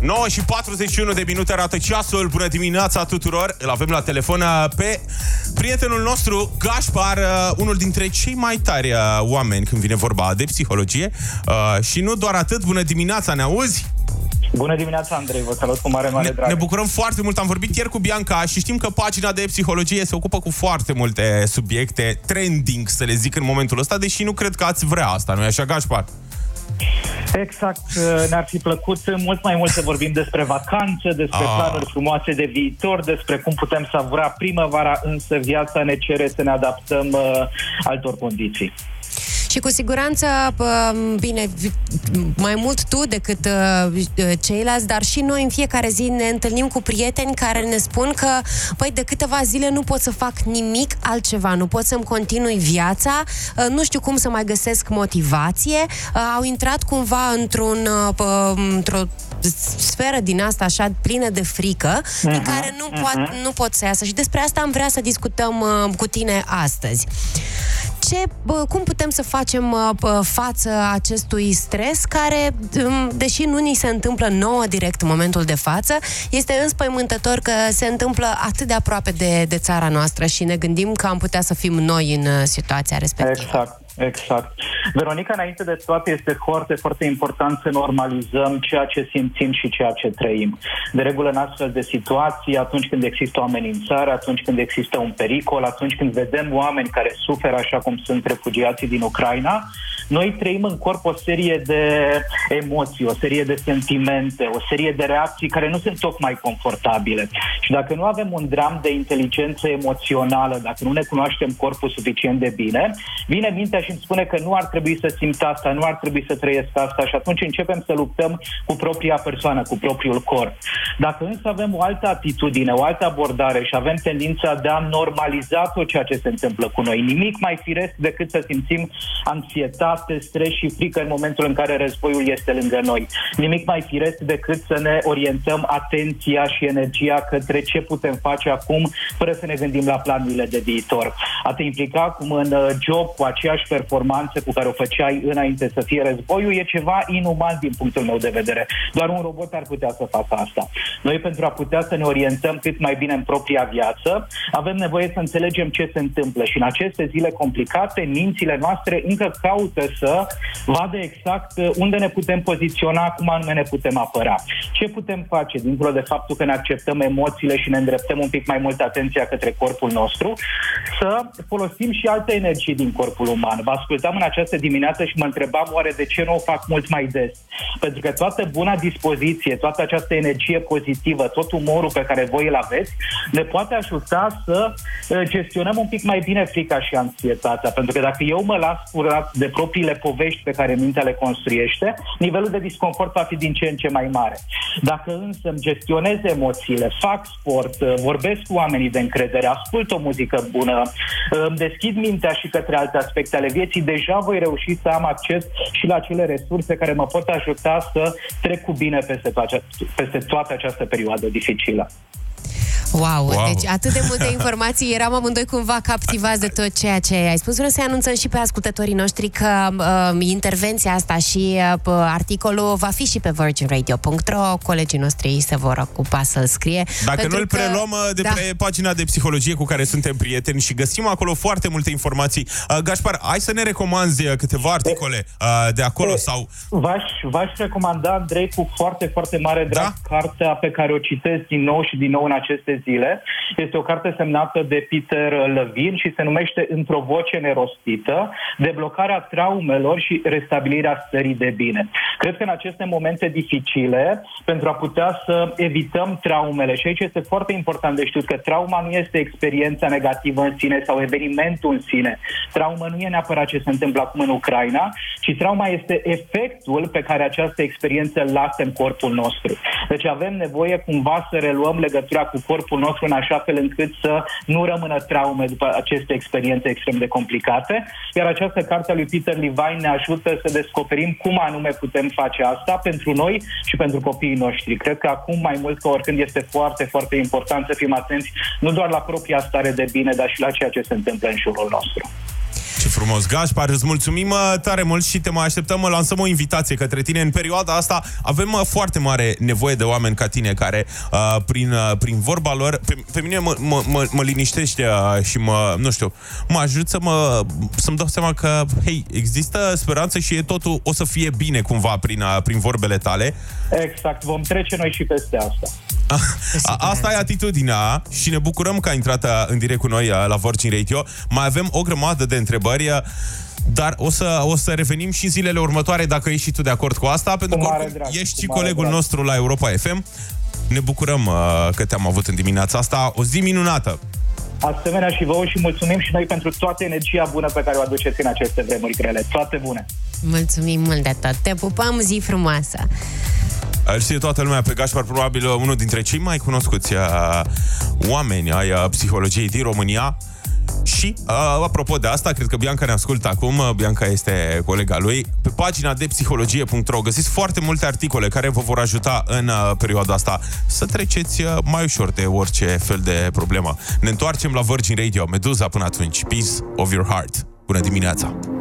9 și 41 de minute arată ceasul. Bună dimineața tuturor. Îl avem la telefon pe prietenul nostru Gaspar, unul dintre cei mai tari oameni când vine vorba de psihologie. Și nu doar atât, bună dimineața, ne auzi? Bună dimineața, Andrei, vă salut cu mare drag. Ne bucurăm foarte mult, am vorbit ieri cu Bianca și știm că pagina de psihologie se ocupă cu foarte multe subiecte trending, să le zic, în momentul ăsta, deși nu cred că ați vrea asta, nu-i așa, Gaspar? Exact, ne-ar fi plăcut mult mai mult să vorbim despre vacanță, despre planuri frumoase de viitor, despre cum putem savura primăvara, însă viața ne cere să ne adaptăm altor condiții. Și cu siguranță, bine, mai mult tu decât ceilalți, dar și noi în fiecare zi ne întâlnim cu prieteni care ne spun că, păi, de câteva zile nu pot să fac nimic altceva, nu pot să-mi continui viața, nu știu cum să mai găsesc motivație, au intrat cumva într-o sferă din asta așa plină de frică, din care nu pot să iasă. Și despre asta am vrea să discutăm cu tine astăzi. Cum putem să facem față acestui stres care, deși nu ni se întâmplă nouă direct în momentul de față, este înspăimântător că se întâmplă atât de aproape de țara noastră și ne gândim că am putea să fim noi în situația respectivă. Exact. Veronica, înainte de toate, este foarte, foarte important să normalizăm ceea ce simțim și ceea ce trăim. De regulă, în astfel de situații, atunci când există o amenințare, atunci când există un pericol, atunci când vedem oameni care suferă, așa cum sunt refugiații din Ucraina, noi trăim în corp o serie de emoții, o serie de sentimente, o serie de reacții care nu sunt tocmai confortabile. Și dacă nu avem un dram de inteligență emoțională, dacă nu ne cunoaștem corpul suficient de bine, vine mintea și îmi spune că nu ar trebui să simt asta, nu ar trebui să trăiesc asta și atunci începem să luptăm cu propria persoană, cu propriul corp. Dacă însă avem o altă atitudine, o altă abordare și avem tendința de a normaliza tot ceea ce se întâmplă cu noi, nimic mai firesc decât să simțim anxietate, stres și frică în momentul în care războiul este lângă noi. Nimic mai firesc decât să ne orientăm atenția și energia către ce putem face acum, fără să ne gândim la planurile de viitor. A te implica acum în job cu aceeași performanță cu care o făceai înainte să fie războiul e ceva inuman din punctul meu de vedere. Doar un robot ar putea să facă asta. Noi, pentru a putea să ne orientăm cât mai bine în propria viață, avem nevoie să înțelegem ce se întâmplă și în aceste zile complicate, mințile noastre încă caută să vadă exact unde ne putem poziționa, cum anume ne putem apăra. Ce putem face, dincolo de faptul că ne acceptăm emoțiile și ne îndreptăm un pic mai mult atenția către corpul nostru, să folosim și alte energii din corpul uman. Vă ascultam în această dimineață și mă întrebam oare de ce nu o fac mult mai des. Pentru că toată buna dispoziție, toată această energie pozitivă, tot umorul pe care voi îl aveți, ne poate ajuta să gestionăm un pic mai bine frica și anxietatea. Pentru că dacă eu mă las furat de propriile povești pe care mintea le construiește, nivelul de disconfort va fi din ce în ce mai mare. Dacă însă îmi gestionez emoțiile, fac sport, vorbesc cu oamenii de încredere, ascult o muzică bună, îmi deschid mintea și către alte aspecte ale vieții, deja voi reuși să am acces și la acele resurse care mă pot ajuta să trec cu bine peste toată această perioadă dificilă. Wow, deci atât de multe informații, eram amândoi cumva captivați de tot ceea ce ai spus. Vreau să-i anunțăm și pe ascultătorii noștri că intervenția asta și articolul va fi și pe virginradio.ro. Colegii noștri se vor ocupa să-l scrie. Dacă nu îl preluăm pe pagina de psihologie cu care suntem prieteni și găsim acolo foarte multe informații. Gaspar, hai să ne recomanzi câteva articole de acolo sau... V-aș recomanda, Andrei, cu foarte, foarte mare drag cartea pe care o citesc din nou și din nou în aceste zile. Este o carte semnată de Peter Levine și se numește Într-o voce nerostită, deblocarea traumelor și restabilirea stării de bine. Cred că în aceste momente dificile, pentru a putea să evităm traumele, și aici este foarte important de știut că trauma nu este experiența negativă în sine sau evenimentul în sine. Trauma nu e neapărat ce se întâmplă acum în Ucraina, ci trauma este efectul pe care această experiență îl lasă în corpul nostru. Deci avem nevoie cumva să reluăm legătura cu corpul nostru în așa fel încât să nu rămână traume după aceste experiențe extrem de complicate. Iar această carte a lui Peter Levine ne ajută să descoperim cum anume putem face asta pentru noi și pentru copiii noștri. Cred că acum mai mult ca oricând este foarte, foarte important să fim atenți nu doar la propria stare de bine, dar și la ceea ce se întâmplă în jurul nostru. Ce frumos, Gașpar, îți mulțumim tare mult și te mai așteptăm, lansăm o invitație către tine. În perioada asta avem foarte mare nevoie de oameni ca tine care, prin vorba lor, pe mine mă liniștește și mă ajut să-mi dau seama că, hei, există speranță și totul o să fie bine cumva prin vorbele tale. Exact, vom trece noi și peste asta. Asta e atitudinea și ne bucurăm că ai intrat în direct cu noi la Virgin Radio. Mai avem o grămadă de întrebări, dar o să revenim și în zilele următoare dacă ești și tu de acord cu asta, pentru că ești și colegul nostru la Europa FM. Ne bucurăm că te-am avut în dimineața asta. O zi minunată! Asemenea și vouă și mulțumim și noi pentru toată energia bună pe care o aduceți în aceste vremuri grele. Toate bune! Mulțumim mult de tot! Te pupăm, zi frumoasă! Îl știe toată lumea pe Gașpar, probabil unul dintre cei mai cunoscuți oameni ai psihologiei din România. Și, apropo de asta, cred că Bianca ne ascultă acum. Bianca este colega lui. Pe pagina de psihologie.ro găsiți foarte multe articole care vă vor ajuta în perioada asta să treceți mai ușor de orice fel de problemă. Ne întoarcem la Virgin Radio. Meduza până atunci. Peace of your heart. Bună dimineața!